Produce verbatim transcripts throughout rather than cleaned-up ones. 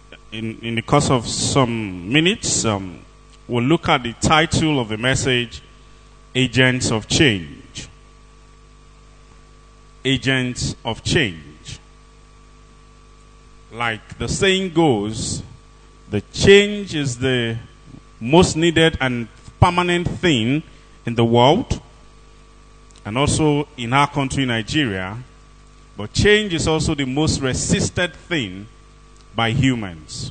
in, in the course of some minutes, um, we'll look at the title of the message, Agents of Change. Agents of Change. Like the saying goes, the change is the most needed and permanent thing in the world, and also in our country, Nigeria. But change is also the most resisted thing by humans.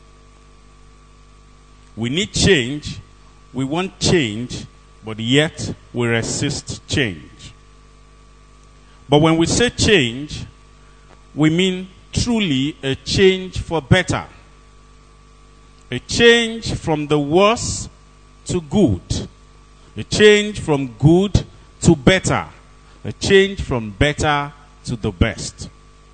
We need change, we want change, but yet we resist change. But when we say change, we mean truly a change for better. A change from the worst to good. A change from good to better. A change from better to the best.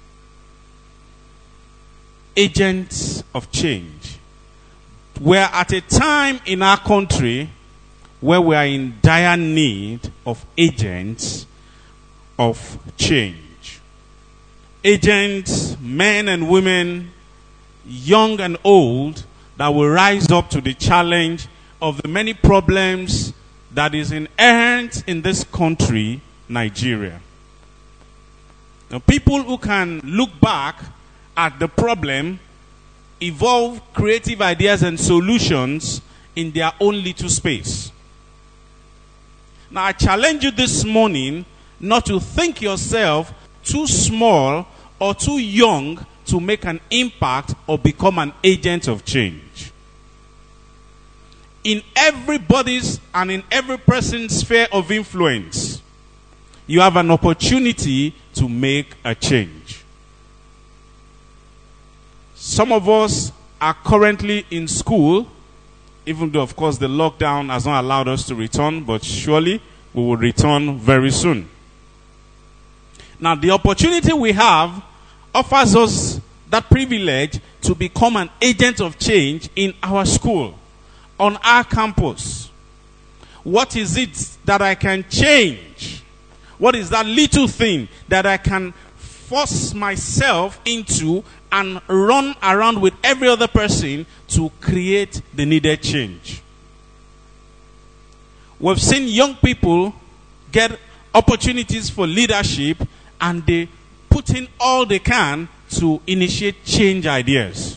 Agents of change. We're at a time in our country where we are in dire need of agents of change. Agents, men and women, young and old, that will rise up to the challenge of the many problems that is inherent in this country, Nigeria. Now, people who can look back at the problem, evolve creative ideas and solutions in their own little space. Now, I challenge you this morning not to think yourself too small or too young to make an impact or become an agent of change. In everybody's and in every person's sphere of influence, you have an opportunity to make a change. Some of us are currently in school, even though, of course, the lockdown has not allowed us to return, but surely we will return very soon. Now, the opportunity we have offers us that privilege to become an agent of change in our school, on our campus. What is it that I can change? What is that little thing that I can force myself into and run around with every other person to create the needed change? We've seen young people get opportunities for leadership and they put in all they can to initiate change ideas.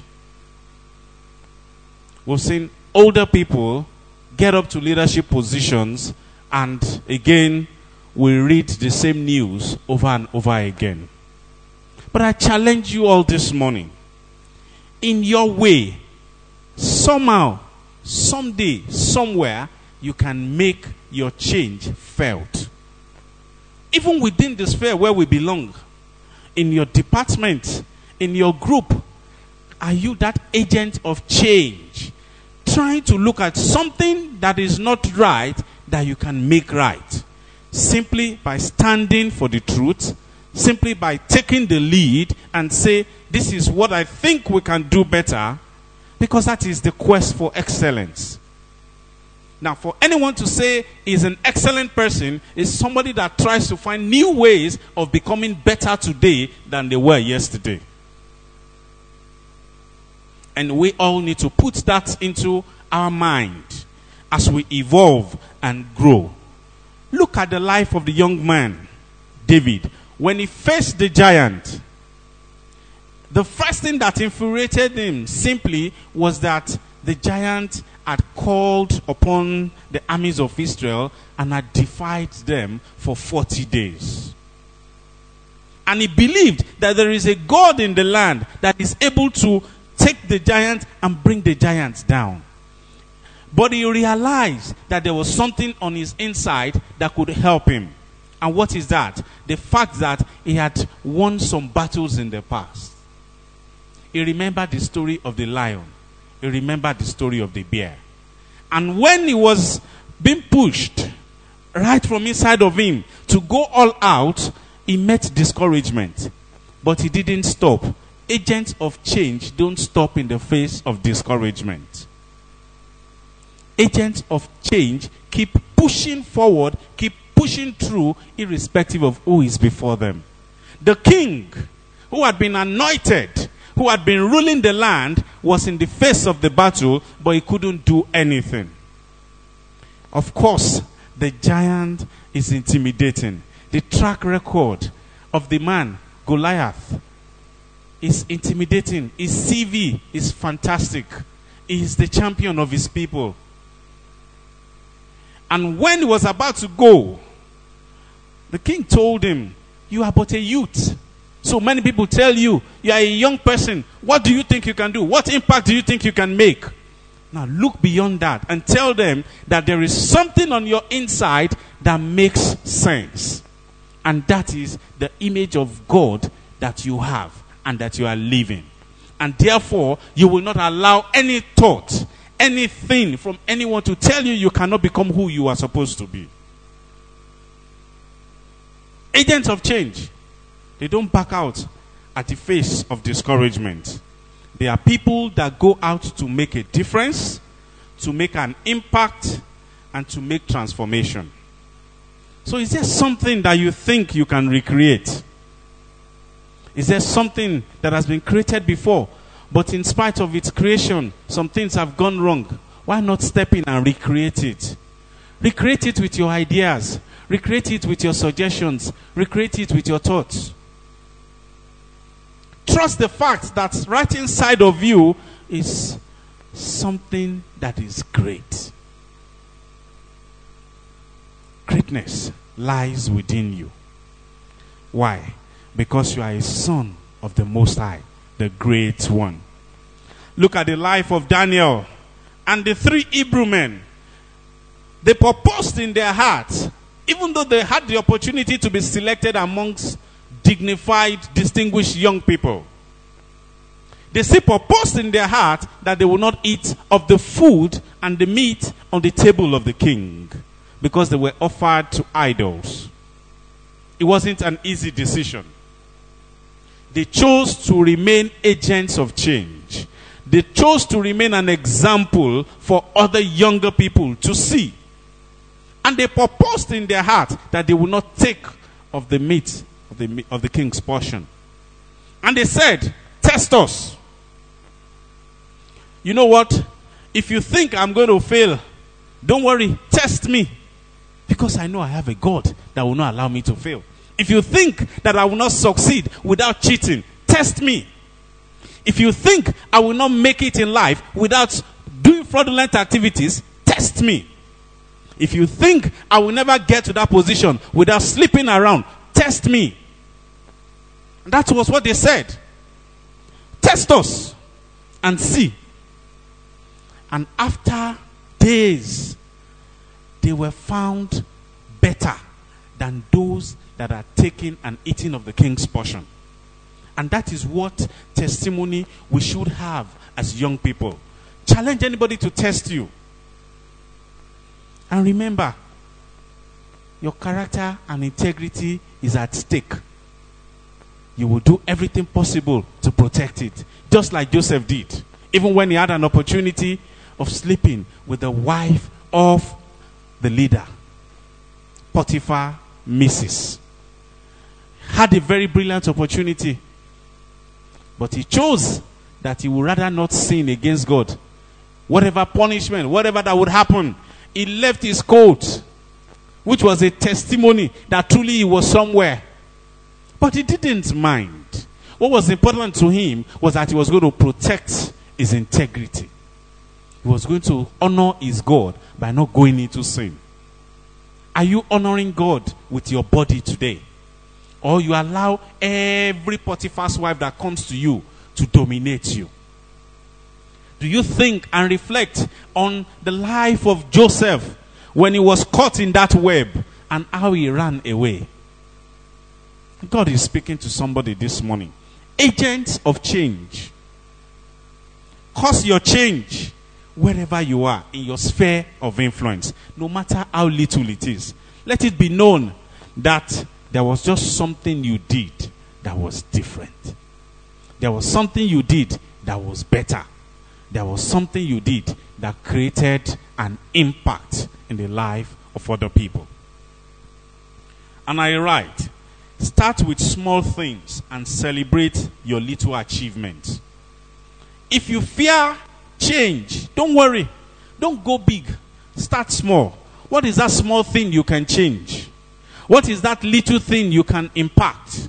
We've seen older people get up to leadership positions and again we read the same news over and over again. But I challenge you all this morning. In your way, somehow, someday, somewhere, you can make your change felt. Even within the sphere where we belong, in your department, in your group, are you that agent of change? Trying to look at something that is not right that you can make right. Simply by standing for the truth, simply by taking the lead and say, this is what I think we can do better, because that is the quest for excellence. Now, for anyone to say is an excellent person is somebody that tries to find new ways of becoming better today than they were yesterday. And we all need to put that into our mind as we evolve and grow. Look at the life of the young man, David. When he faced the giant, the first thing that infuriated him simply was that the giant had called upon the armies of Israel and had defied them for forty days. And he believed that there is a God in the land that is able to take the giant and bring the giant down. But he realized that there was something on his inside that could help him. And what is that? The fact that he had won some battles in the past. He remembered the story of the lion. He remembered the story of the bear. And when he was being pushed right from inside of him to go all out, he met discouragement. But he didn't stop. Agents of change don't stop in the face of discouragement. Agents of change keep pushing forward, keep pushing through, irrespective of who is before them. The king, who had been anointed who had been ruling the land, was in the face of the battle, but he couldn't do anything. Of course, the giant is intimidating. The track record of the man, Goliath, is intimidating. His C V is fantastic. He is the champion of his people. And when he was about to go, the king told him, "You are but a youth." So many people tell you, you are a young person. What do you think you can do? What impact do you think you can make? Now look beyond that and tell them that there is something on your inside that makes sense. And that is the image of God that you have and that you are living. And therefore, you will not allow any thought, anything from anyone to tell you you cannot become who you are supposed to be. Agents of change, they don't back out at the face of discouragement. They are people that go out to make a difference, to make an impact, and to make transformation. So is there something that you think you can recreate? Is there something that has been created before, but in spite of its creation, some things have gone wrong? Why not step in and recreate it? Recreate it with your ideas. Recreate it with your suggestions. Recreate it with your thoughts. Trust the fact that right inside of you is something that is great. Greatness lies within you. Why? Because you are a son of the Most High, the Great One. Look at the life of Daniel and the three Hebrew men. They purposed in their hearts, even though they had the opportunity to be selected amongst dignified, distinguished young people, they still purposed in their heart that they will not eat of the food and the meat on the table of the king, because they were offered to idols. It wasn't an easy decision. They chose to remain agents of change. They chose to remain an example for other younger people to see. And they purposed in their heart that they will not take of the meat of the, of the king's portion. And they said, "Test us. You know what? If you think I'm going to fail, don't worry, test me. Because I know I have a God that will not allow me to fail. If you think that I will not succeed without cheating, test me. If you think I will not make it in life without doing fraudulent activities, test me. If you think I will never get to that position without sleeping around, test me." That was what they said. Test us and see. And after days, they were found better than those that are taking and eating of the king's portion. And that is what testimony we should have as young people. Challenge anybody to test you. And remember, your character and integrity is at stake. You will do everything possible to protect it, just like Joseph did. Even when he had an opportunity of sleeping with the wife of the leader, Potiphar, Missus Had a very brilliant opportunity, but he chose that he would rather not sin against God. Whatever punishment, whatever that would happen, he left his coat, which was a testimony that truly he was somewhere. But he didn't mind. What was important to him was that he was going to protect his integrity. He was going to honor his God by not going into sin. Are you honoring God with your body today? Or you allow every Potiphar's wife that comes to you to dominate you? Do you think and reflect on the life of Joseph when he was caught in that web and how he ran away? God is speaking to somebody this morning. Agents of change. Cause your change wherever you are in your sphere of influence, no matter how little it is. Let it be known that there was just something you did that was different. There was something you did that was better. There was something you did that created an impact in the life of other people. And I write, Start with small things and celebrate your little achievements. If you fear change, don't worry. Don't go big. Start small. What is that small thing you can change? What is that little thing you can impact?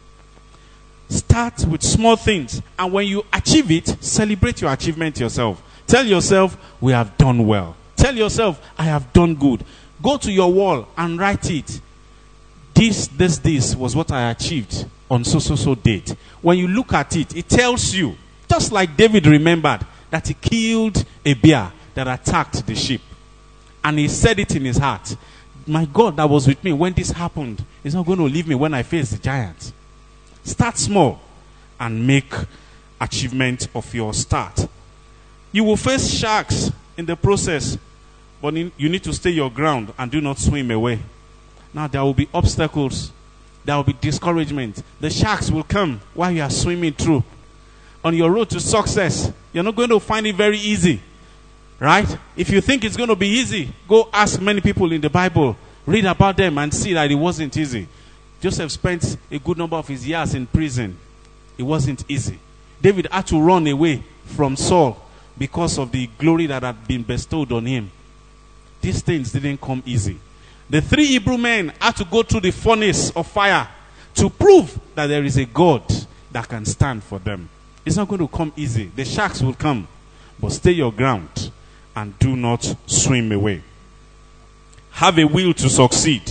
Start with small things. And when you achieve it, celebrate your achievement yourself. Tell yourself, we have done well. Tell yourself, I have done good. Go to your wall and write it. This, this, this was what I achieved on so, so, so date. When you look at it, it tells you, just like David remembered, that he killed a bear that attacked the sheep. And he said it in his heart. My God that was with me when this happened is not going to leave me when I face the giant. Start small and make achievement of your start. You will face sharks in the process, but in, you need to stay your ground and do not swim away. Now there will be obstacles. There will be discouragement. The sharks will come while you are swimming through. On your road to success, you're not going to find it very easy. Right? If you think it's going to be easy, go ask many people in the Bible. Read about them and see that it wasn't easy. Joseph spent a good number of his years in prison. It wasn't easy. David had to run away from Saul because of the glory that had been bestowed on him. These things didn't come easy. The three Hebrew men had to go through the furnace of fire to prove that there is a God that can stand for them. It's not going to come easy. The sharks will come, but stay your ground and do not swim away. Have a will to succeed.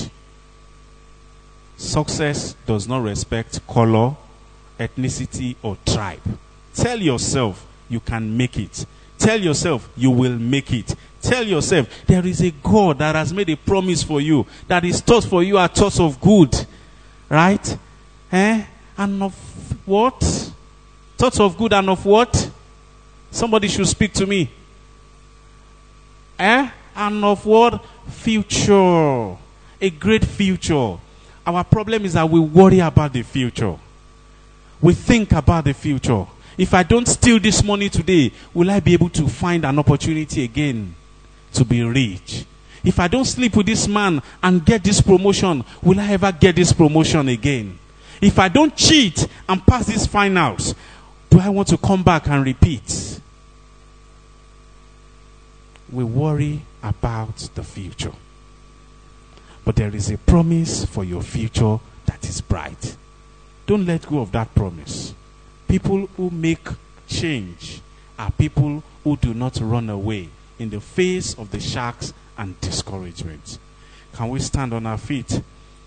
Success does not respect color, ethnicity, or tribe. Tell yourself you can make it. Tell yourself you will make it. Tell yourself there is a God that has made a promise for you, that his thoughts for you are thoughts of good. Right? Eh? And of what? Thoughts of good and of what? Somebody should speak to me. Eh? And of what? Future. A great future. Our problem is that we worry about the future. We think about the future. If I don't steal this money today, will I be able to find an opportunity again to be rich? If I don't sleep with this man and get this promotion, will I ever get this promotion again? If I don't cheat and pass these finals, do I want to come back and repeat? We worry about the future. But there is a promise for your future that is bright. Don't let go of that promise. People who make change are people who do not run away in the face of the sharks and discouragement. Can we stand on our feet?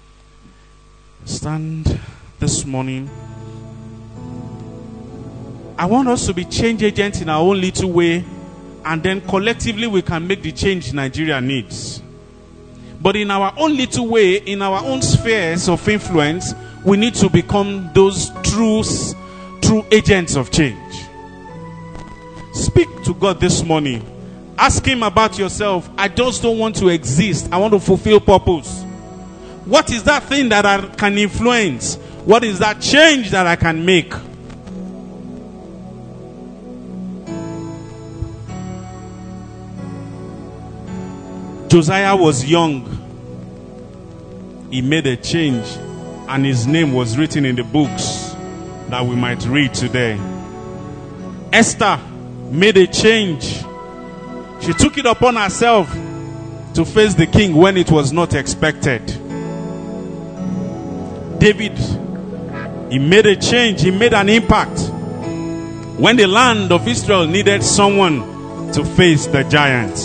Stand this morning. I want us to be change agents in our own little way, and then collectively we can make the change Nigeria needs. But in our own little way, in our own spheres of influence, we need to become those true, true agents of change. Speak to God this morning. Ask him about yourself. I just don't want to exist. I want to fulfill purpose. What is that thing that I can influence? What is that change that I can make? Josiah was young. He made a change, and his name was written in the books that we might read today. Esther made a change. She took it upon herself to face the king when it was not expected. David, he made a change. He made an impact when the land of Israel needed someone to face the giant.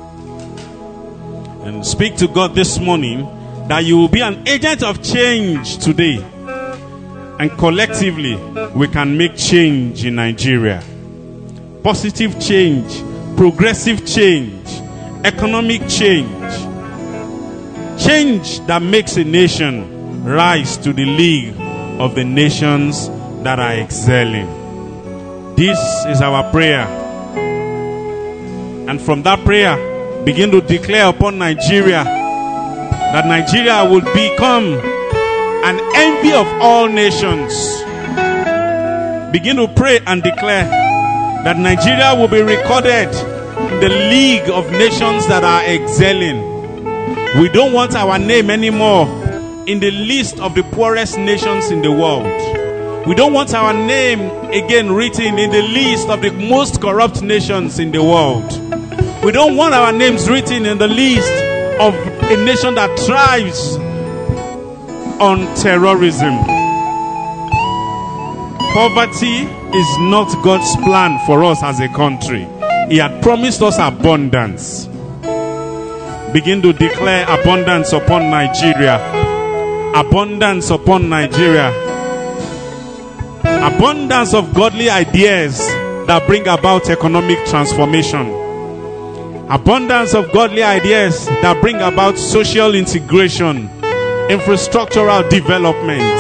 And speak to God this morning that you will be an agent of change today. And collectively, we can make change in Nigeria. Positive change, progressive change, economic change. Change that makes a nation rise to the league of the nations that are excelling. This is our prayer. And from that prayer, begin to declare upon Nigeria that Nigeria will become an envy of all nations. Begin to pray and declare that Nigeria will be recorded in the league of nations that are excelling. We don't want our name anymore in the list of the poorest nations in the world. We don't want our name again written in the list of the most corrupt nations in the world. We don't want our names written in the list of a nation that thrives on terrorism. Poverty is not God's plan for us as a country. He had promised us abundance. Begin to declare abundance upon Nigeria. Abundance upon Nigeria. Abundance of godly ideas that bring about economic transformation. Abundance of godly ideas that bring about social integration, infrastructural development.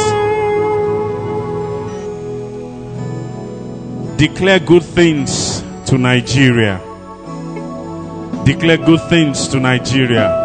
Declare good things to Nigeria. Declare good things to Nigeria.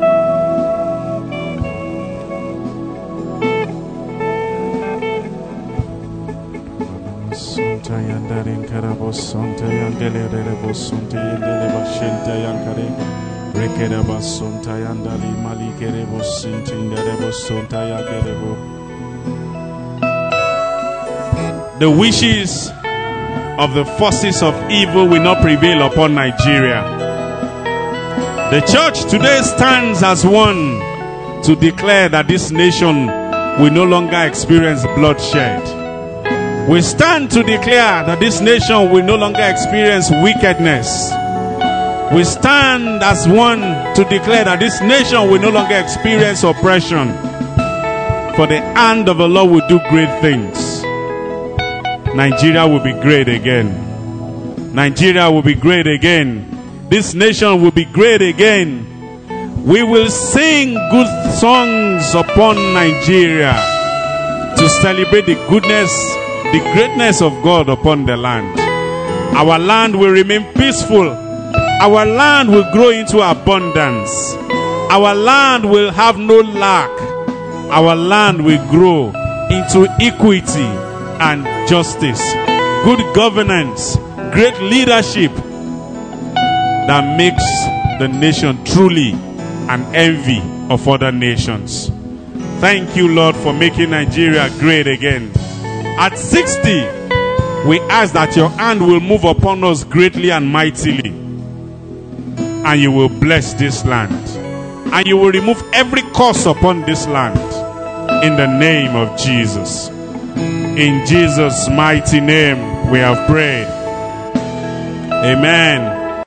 The wishes of the forces of evil will not prevail upon Nigeria. The church today stands as one to declare that this nation will no longer experience bloodshed. We stand to declare that this nation will no longer experience wickedness. We stand as one to declare that this nation will no longer experience oppression. For the hand of the Lord will do great things. Nigeria will be great again. Nigeria will be great again. This nation will be great again. We will sing good songs upon Nigeria to celebrate the goodness, the greatness of God upon the land. Our land will remain peaceful. Our land will grow into abundance. Our land will have no lack. Our land will grow into equity and justice, good governance, great leadership that makes the nation truly an envy of other nations. Thank you, Lord, for making Nigeria great again. At sixty, we ask that your hand will move upon us greatly and mightily, and you will bless this land, and you will remove every curse upon this land in the name of Jesus. In Jesus' mighty name we have prayed. Amen.